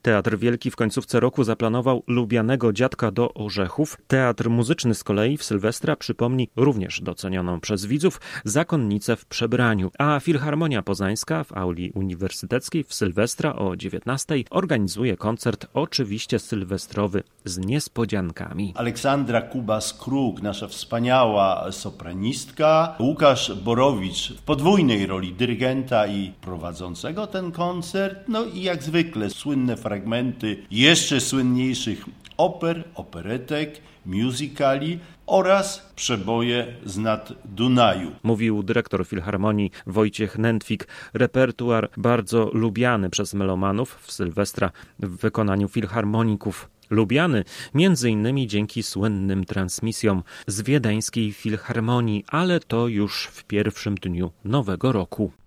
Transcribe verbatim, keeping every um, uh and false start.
Teatr Wielki w końcówce roku zaplanował Lubianego Dziadka do Orzechów. Teatr Muzyczny z kolei w Sylwestra przypomni również docenioną przez widzów Zakonnicę w przebraniu, a Filharmonia Poznańska w auli uniwersyteckiej w Sylwestra o dziewiętnastej organizuje koncert oczywiście sylwestrowy z niespodziankami. Aleksandra Kubas-Kruk, nasza wspaniała sopranistka, Łukasz Borowicz w podwójnej roli dyrygenta i prowadzącego ten koncert, no i jak zwykle słynne fragmenty jeszcze słynniejszych oper, operetek, musicali oraz przeboje z nad Dunaju. Mówił dyrektor Filharmonii Wojciech Nętwik. Repertuar bardzo lubiany przez melomanów w Sylwestra w wykonaniu filharmoników. Lubiany między innymi dzięki słynnym transmisjom z Wiedeńskiej Filharmonii, ale to już w pierwszym dniu nowego roku.